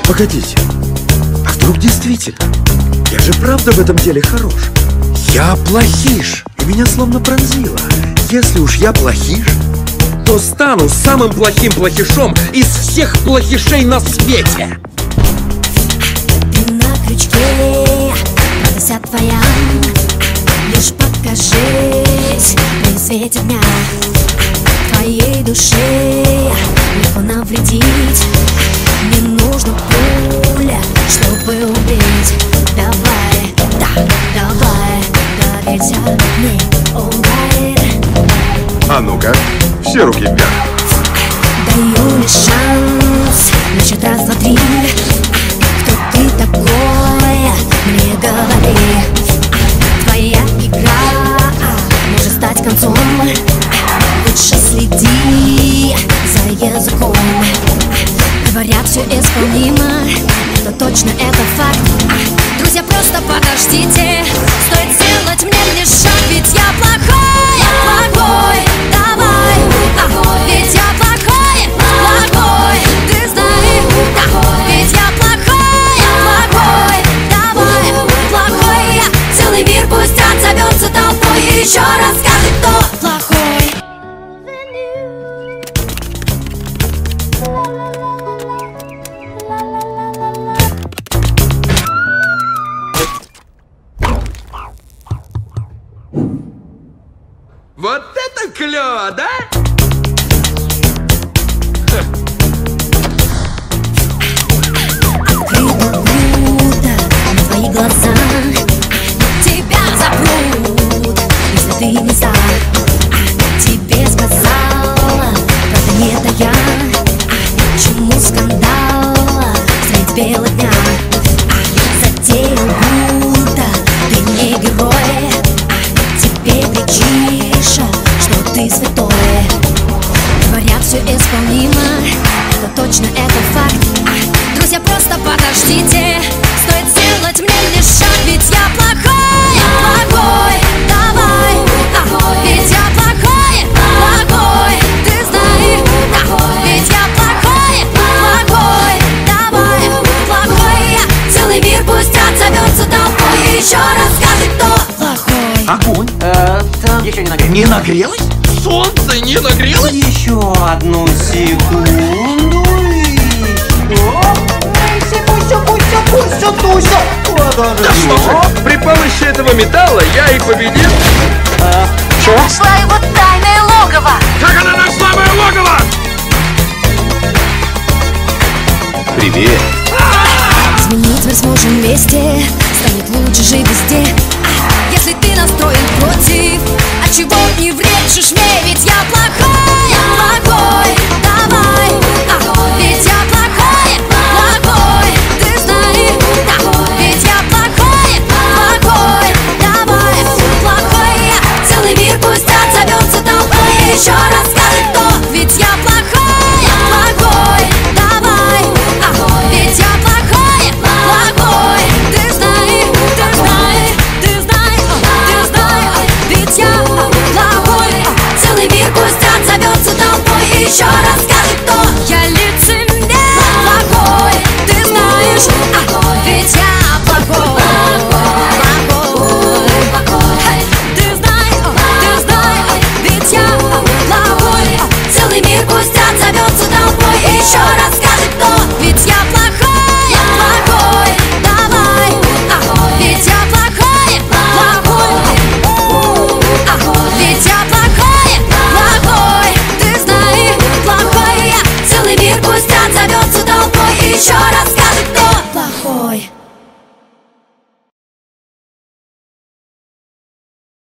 Погодите, а вдруг действительно? Я же правда в этом деле хорош. Я плохиш, и меня словно пронзило. Если уж я плохиш, то стану самым плохим плохишом из всех плохишей на свете. Ты на крючке, вся твоя. Лишь покажись при свете дня. Твоей душе легко навредить. Не нужно пуля, чтобы убить. Давай, да, давай, доверься мне, alright. А ну-ка, все руки вверх. Даю лишь шанс, значит раз, два, три. Кто ты такой, мне говори. Твоя игра может стать концом. Лучше следи за языком. Говорят, все исполнимо, это точно, это факт. Друзья, просто подождите. Стоит сделать мне лишь шаг, ведь я плохой, плохой. Давай, ведь я плохой, плохой. Ты знай, ведь я плохой, плохой. Давай, плохой. Целый мир пусть отзовется толпой и еще раз скажет, кто плохой. Вот это клево, да? Открыто круто на твои глаза. Тебя запрут, если ты не за. Тебе сказала, правда не это я. Чему скандал средь бела дня? Затеял будто ты не герой. Тебе кричишь, что ты святой. Говорят, все исполнимо, это точно, это факт. Друзья, просто подождите. Стоит сделать мне лишь шаг, ведь я плохой, плохой. Давай, ведь я плохой, плохой. Ты знай, ведь я плохой, плохой. Давай, плохой. Целый мир пусть отзовется толпой и еще раз скажет, кто плохой. Огонь. Там еще не нагрелось. Не нагрелось? Солнце не нагрелось? Еще одну секунду. Да что же, при помощи этого металла я и победил. Я нашла его тайное логово. Как она нашла мое логово? Привет. Изменить мы сможем вместе, станет лучше жить везде. Если ты настроен против, а чего не врежешь мне, ведь я плохой, плохой.